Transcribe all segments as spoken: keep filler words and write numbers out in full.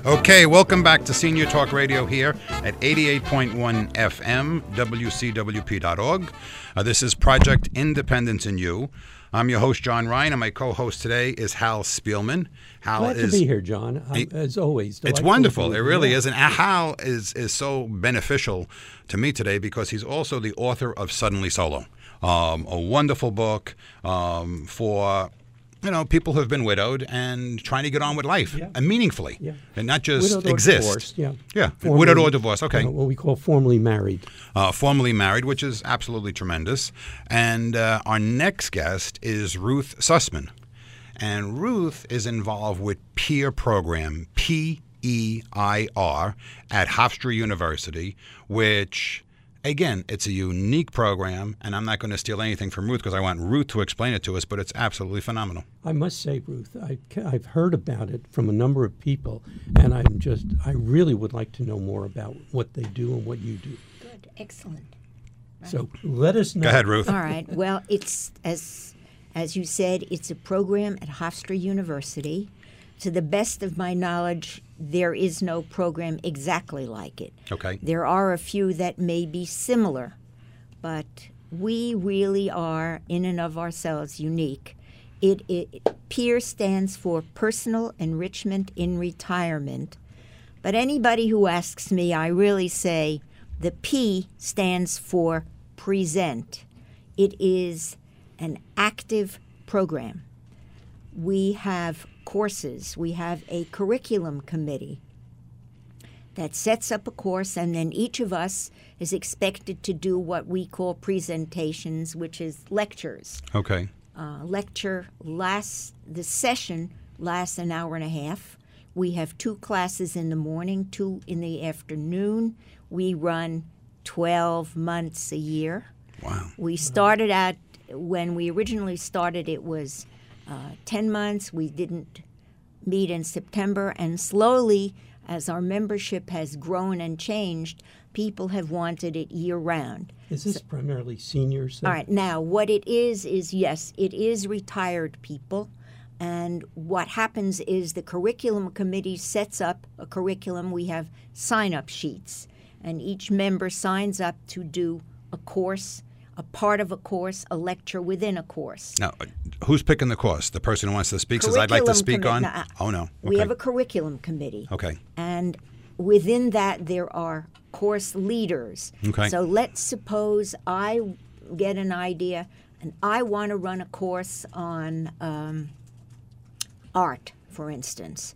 Okay, welcome back to Senior Talk Radio here at eighty-eight point one F M, W C W P dot org. Uh, this is Project Independence in You. I'm your host, John Ryan, and my co-host today is Hal Spielman. Hal Glad is, to be here, John. Um, it, as always, it's wonderful. It really is. And Hal is is so beneficial to me today because he's also the author of Suddenly Solo, um, a wonderful book um, for you know people who have been widowed and trying to get on with life yeah. and meaningfully, yeah. and not just widowed exist. Or divorced, yeah, yeah, formally, widowed or divorced. Okay, uh, what we call formally married. Uh, formally married, which is absolutely tremendous. And uh, our next guest is Ruth Sussman. And Ruth is involved with Peer Program, P E I R, at Hofstra University, which, again, it's a unique program. And I'm not going to steal anything from Ruth because I want Ruth to explain it to us, but it's absolutely phenomenal. I must say, Ruth, I, I've heard about it from a number of people, and I'm just, I really would like to know more about what they do and what you do. Good, excellent. Right. So let us know. Go ahead, Ruth. All right. Well, it's as as you said, it's a program at Hofstra University. To the best of my knowledge, there is no program exactly like it. Okay. There are a few that may be similar, but we really are, in and of ourselves, unique. It, it PEER stands for Personal Enrichment in Retirement. But anybody who asks me, I really say the P stands for present. It is an active program. We have courses. We have a curriculum committee that sets up a course, and then each of us is expected to do what we call presentations, which is lectures. Okay. Uh, lecture lasts, the session lasts an hour and a half. We have two classes in the morning, two in the afternoon. We run twelve months a year. Wow. We started at, when we originally started, it was uh, ten months. We didn't meet in September, and slowly, as our membership has grown and changed, people have wanted it year-round. Is this so, primarily seniors? All right. Now, what it is, is yes, it is retired people. And what happens is the curriculum committee sets up a curriculum. We have sign-up sheets, and each member signs up to do a course, a part of a course, a lecture within a course. Now, who's picking the course? The person who wants to speak says, I'd like to speak commi- on? no, Oh, no. Okay. We have a curriculum committee. Okay. And within that, there are course leaders. Okay. So let's suppose I get an idea, and I want to run a course on um, art, for instance.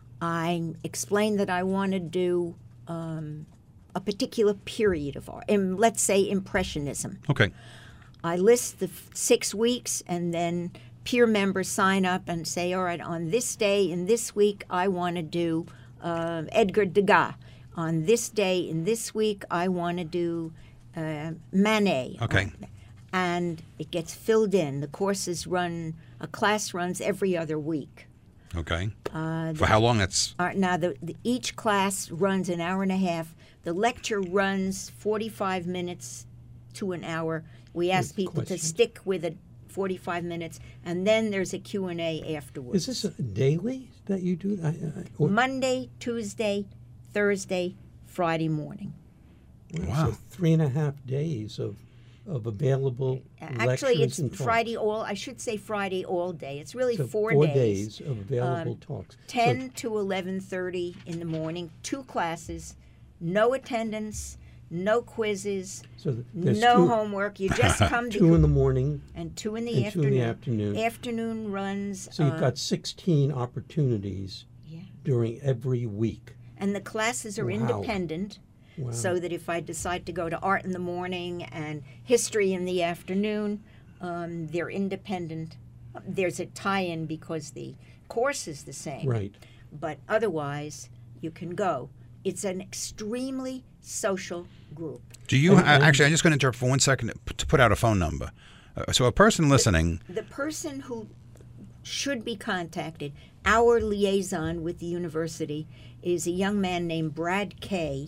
I explain that I want to do um, a particular period of art, and let's say Impressionism. Okay. I list the f- six weeks, and then peer members sign up and say, all right, on this day in this week, I want to do uh, Edgar Degas. On this day in this week, I want to do uh, Manet. Okay. And it gets filled in. The courses run, a class runs every other week. Okay. Uh, For how long? That's Uh, now, the, the, each class runs an hour and a half. The lecture runs forty-five minutes to an hour. We ask With people questions. to stick with it forty-five minutes, and then there's a Q and A afterwards. Is this a daily that you do? I, I, or, Monday, Tuesday, Thursday, Friday morning. Wow. So three and a half days of of available Actually, lectures it's and talks. Friday all. I should say Friday all day. It's really So four, four days. days of available Um, talks. ten So, to eleven thirty in the morning. Two classes, no attendance, no quizzes, so there's no two, homework. You just come two in to the morning. and two in the and two afternoon. in the afternoon. Afternoon runs. So you've uh, got sixteen opportunities yeah. during every week. And the classes are Wow. independent, Wow. so that if I decide to go to art in the morning and history in the afternoon, um, they're independent. There's a tie-in because the course is the same. Right. But otherwise, you can go. It's an extremely social group. Do you And- and- actually? I'm just going to interrupt for one second to- to put out a phone number. Uh, so a person listening, The person who should be contacted, our liaison with the university, is a young man named Brad Kay,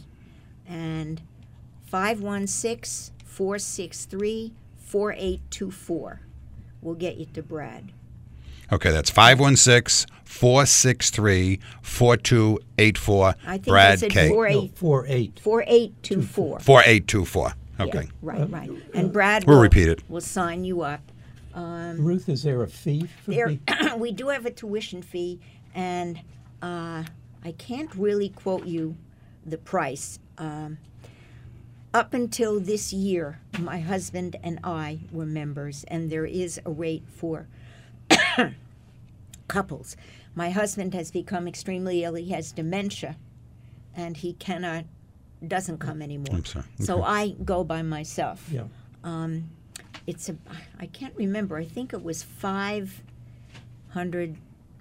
and five one six, four six three, four eight two four will get you to Brad. Okay, that's five one six, four six three, four two eight four. I think Brad I said K. four No, eight four eight. four eight two four. four eight two four. Okay. Yeah, right, right. And Brad We'll will, repeat it. will sign you up. Ruth, is there a fee for There, the? we do have a tuition fee, and uh, I can't really quote you the price. Um, up until this year, my husband and I were members, and there is a rate for couples. My husband has become extremely ill. He has dementia, and he cannot, doesn't come anymore. I'm sorry. So I go by myself. Yeah. It's a, I can't remember. I think it was five hundred.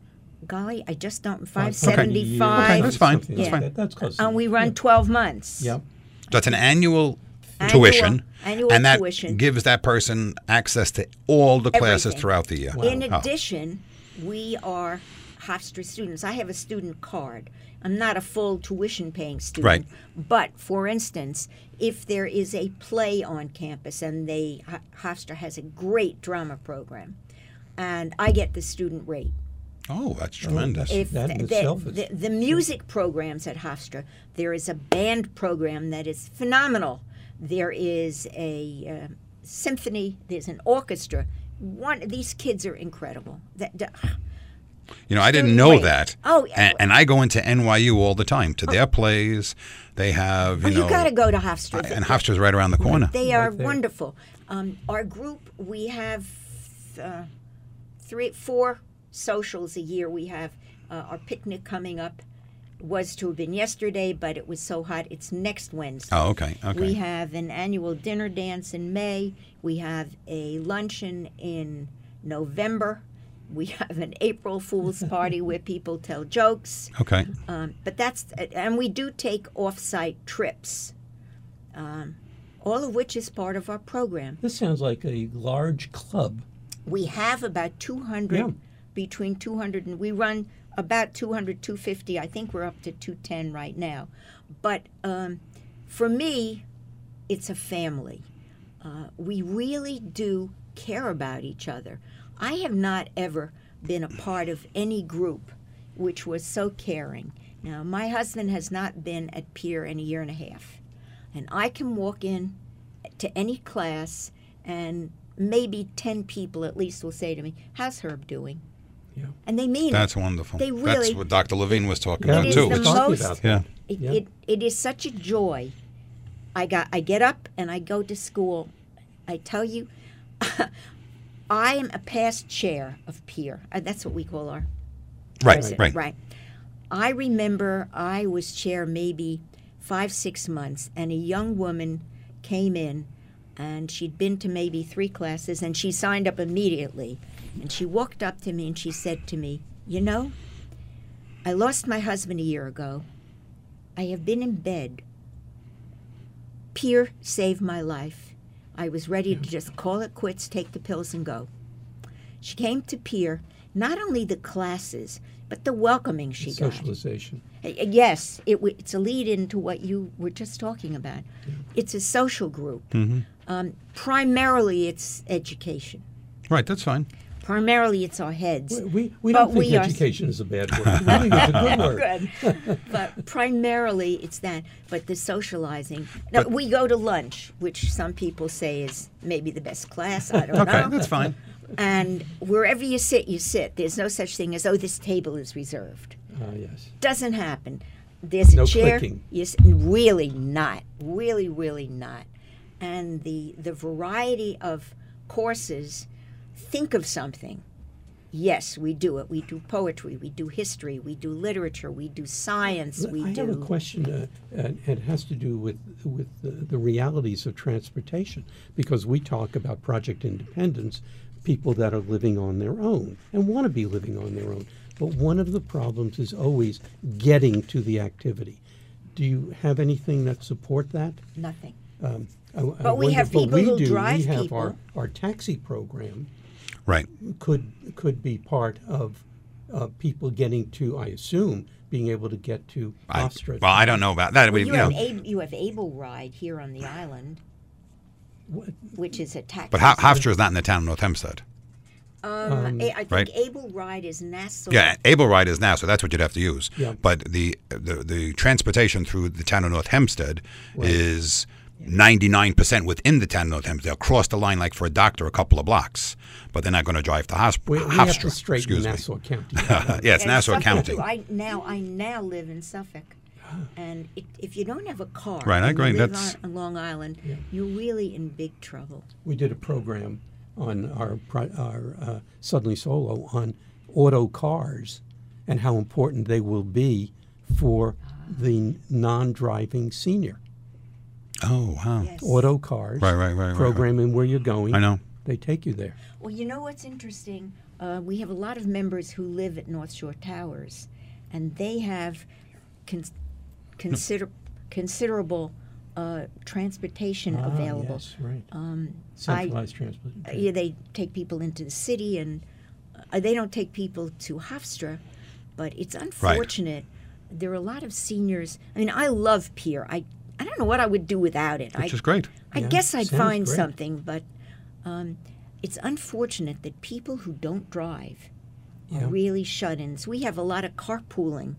Golly, I just don't. Five seventy Okay, five. that's fine. Something That's like fine. that. That's close. And we enough. run twelve months. Yeah. That's an annual, Annual- tuition, annual and that tuition. gives that person access to all the classes Everything. throughout the year. In Oh. addition, we are Hofstra students. I have a student card. I'm not a full tuition paying student. Right. But for instance, if there is a play on campus and they Ho- Hofstra has a great drama program, and I get the student rate. Oh, that's tremendous. If That in the, itself the, is- the, the music programs at Hofstra, there is a band program that is phenomenal. There is a uh, symphony. There's an orchestra. One, these kids are incredible. That, that- You know, I didn't student know rate. that. Oh, yeah. and, and I go into N Y U all the time to their plays. They have, you oh, know, you got to go to Hofstra. and Hofstra's right around the corner. They are Right there. wonderful. Um, our group, we have uh, three, four socials a year. We have uh, our picnic coming up. Was to have been yesterday, but it was so hot. It's next Wednesday. Oh, okay, okay. We have an annual dinner dance in May. We have a luncheon in November. We have an April Fool's party where people tell jokes. Okay. Um, but that's, and we do take off-site trips, um, all of which is part of our program. This sounds like a large club. We have about two hundred, Yeah. between two hundred, and we run about two hundred, two fifty. I think we're up to two ten right now. But um, for me, it's a family. Uh, we really do care about each other. I have not ever been a part of any group which was so caring. Now, my husband has not been at Pier in a year and a half. And I can walk in to any class and maybe ten people at least will say to me, "How's Herb doing?" Yeah. And they mean That's it. wonderful. They That's really- what Doctor Levine was talking Yeah, about is too. the we're talking most- about Yeah. that. It, Yeah. it, it is such a joy. I got I get up and I go to school. I tell you, I am a past chair of Pier. Uh, That's what we call our Right, president, right. right. I remember I was chair maybe five, six months, and a young woman came in, and she'd been to maybe three classes, and she signed up immediately. And she walked up to me and she said to me, "You know, I lost my husband a year ago. I have been in bed. Pier saved my life. I was ready to just call it quits, take the pills, and go." She came to Pier, not only the classes, but the welcoming she got. Socialization. Uh, Yes, it, w- it's a lead into what you were just talking about. It's a social group. Mm-hmm. Um, primarily, it's education. Right, that's fine. Primarily, it's our heads. We, we, we But don't think we are- education is a bad word. We think it's a good word. Good. But primarily, it's that. But the socializing. Now, But- we go to lunch, which some people say is maybe the best class. I don't Okay, know. that's fine. And wherever you sit, you sit. There's no such thing as, oh, this table is reserved. Ah, yes. Doesn't happen. There's a No chair. clicking. Yes, really not. Really, really not. And the the variety of courses. Think of something. Yes, we do it. We do poetry. We do history. We do literature. We do science. We I do. have a question, uh, and it has to do with with the, the realities of transportation, because we talk about project independence, people that are living on their own and want to be living on their own. But one of the problems is always getting to the activity. Do you have anything that support that? Nothing. Um, I, I But we wonder- have but people we who do. drive we have people. Our, our taxi program Right. could could be part of uh, people getting to, I assume, being able to get to I, Hofstra. well, I don't know about that. We, You, you know, have Ab- you have Able Ride here on the island, What- which is a taxi. but Ho- Hofstra is not in the town of North Hempstead. Um, I I think right. Able Ride is Nassau. Yeah, Able Ride is now, so that's what you'd have to use. Yeah. But the, the the transportation through the town of North Hempstead Right. is ninety-nine percent within the town of North Hempstead. They'll cross the line like for a doctor a couple of blocks, but they're not going to drive to Hofstra. We, we have to Hofstra, straighten excuse me. Nassau County. Yeah, it's And Nassau Suffolk, County. too. I now I now live in Suffolk, and it, if you don't have a car, Right, I and you agree. live That's- on, on Long Island, Yeah. you're really in big trouble. We did a program on our pri- our uh, Suddenly Solo on auto cars and how important they will be for the non-driving senior. Oh, wow. Yes. Auto cars, Right, right, right, right, right. programming where you're going. I know. They take you there. Well, you know what's interesting? Uh, we have a lot of members who live at North Shore Towers, and they have con- consider- considerable uh, transportation Ah, available. Yes, right. Um, Centralized I, transport. uh, yeah, they take people into the city, and uh, they don't take people to Hofstra, but it's unfortunate. There are a lot of seniors. I mean, I love Pier. I I don't know what I would do without it. Which I, is great. I Yeah, guess I'd sounds find great. something, but um, it's unfortunate that people who don't drive Yeah. are really shut-ins. We have a lot of carpooling.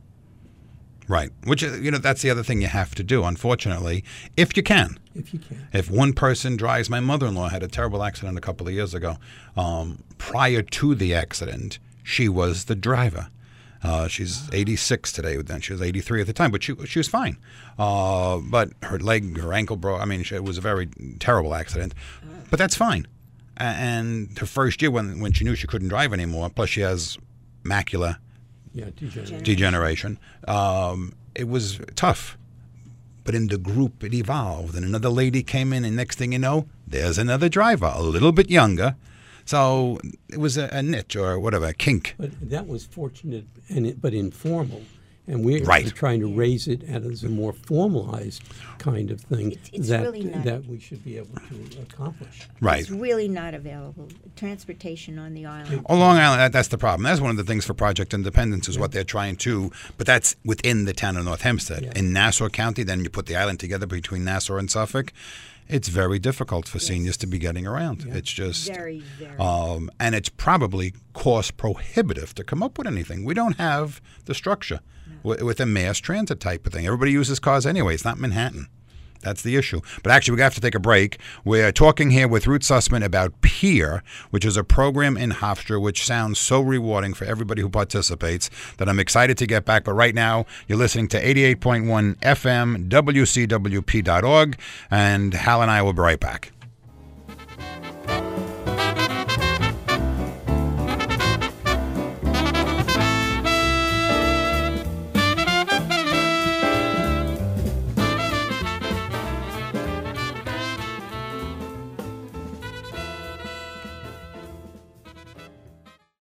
Right. Which, is- you know, that's the other thing you have to do, unfortunately, if you can. If you can. If one person drives, my mother-in-law had a terrible accident a couple of years ago. Um, prior to the accident, she was the driver. Uh, she's eighty-six today. Then she was eighty-three at the time, but she she was fine. Uh, but her leg, her ankle broke. I mean, she, it was a very terrible accident. But that's fine. A- And her first year, when when she knew she couldn't drive anymore, plus she has macular Yeah, degenerate. degeneration, um, it was tough. But in the group, it evolved, and another lady came in, and next thing you know, there's another driver, a little bit younger. So it was a, a niche or whatever, a kink. But that was fortunate, and it, but informal. And we're Right. trying to raise it as a more formalized kind of thing It's- it's that really not- that we should be able to accomplish. Right. It's really not available. Transportation on the island. Oh, Long Island, that, that's the problem. That's one of the things for Project Independence is what they're trying to, but that's within the town of North Hempstead. Yeah. In Nassau County, then you put the island together between Nassau and Suffolk. It's very difficult for seniors to be getting around. Yeah. It's just, Very, very. um, and it's probably cost prohibitive to come up with anything. We don't have the structure with, with a mass transit type of thing. Everybody uses cars anyway. It's not Manhattan. That's the issue. But actually, we have to take a break. We're talking here with Ruth Sussman about Peer, which is a program in Hofstra, which sounds so rewarding for everybody who participates that I'm excited to get back. But right now, you're listening to eighty-eight point one F M, W C W P dot org, and Hal and I will be right back.